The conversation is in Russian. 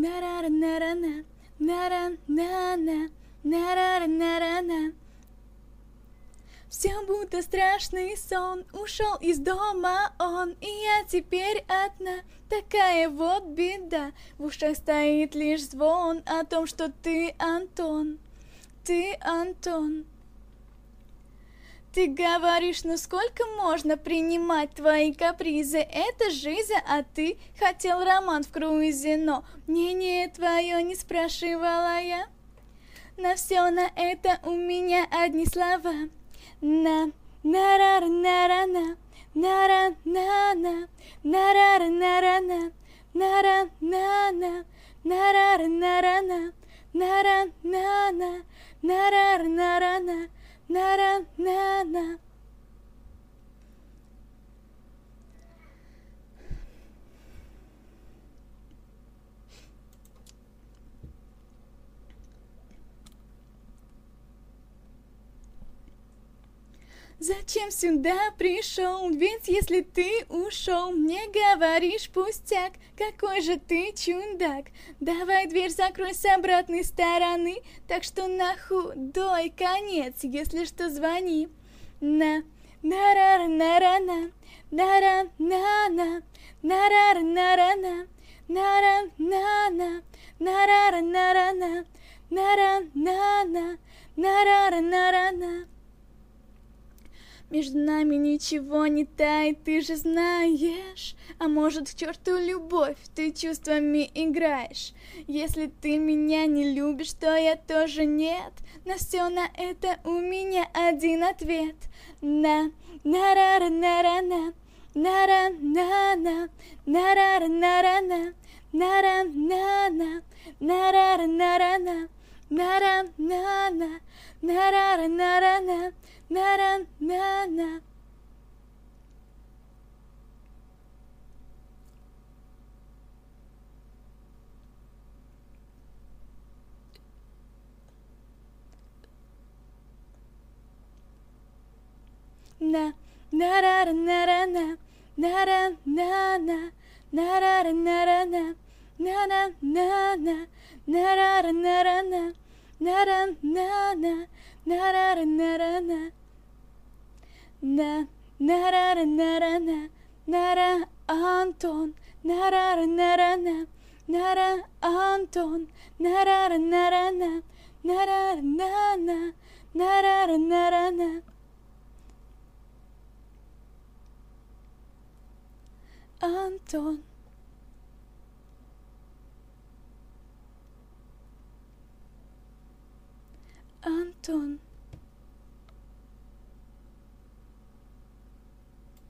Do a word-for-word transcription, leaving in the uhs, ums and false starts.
нара-нара-на, нара-на-на, нара-нара-на. Все будто страшный сон, ушел из дома он, и я теперь одна. Такая вот беда, в ушах стоит лишь звон о том, что ты Антон, ты Антон. Ты говоришь, ну сколько можно принимать твои капризы? Это жизнь, а ты хотел роман в круизе, но мнение твое не спрашивала я. На все на это у меня одни слова. На, нара-нара-на, нара-на-на, нара-нара-на, нара-на-на, нара-нара-на, нара-на-на, нара-нара-на, нара-на-на. Зачем сюда пришел? Ведь если ты ушел, мне говоришь пустяк. Какой же ты чудак. Давай дверь закрой с обратной стороны, так что на худой конец, если что, звони. На, нара-нара-на, нара-на-на, нара-нара-на, нара-на-на, нара-нара-на, нара-на-на, нара-нара-на. Между нами ничего не тает, ты же знаешь. А может, к черту любовь, ты чувствами играешь. Если ты меня не любишь, то я тоже нет. На все на это у меня один ответ. На, нара-нара-на, нара-на-на, нара-нара-на, нара-на-на, нара-нара-на, нара-на-на, нара-нара-на. Нара-на-на. На, нара-нара-на, нара-на-на, нара-нара-на, нара-на-на, нара-нара-на, нара-на-на, нара-нара-на. На, нара-нара-на, нара Антон, нара-нара-на, нара Антон, нара-нара-на, нара-на-на, нара-нара-на. Антон. Антон.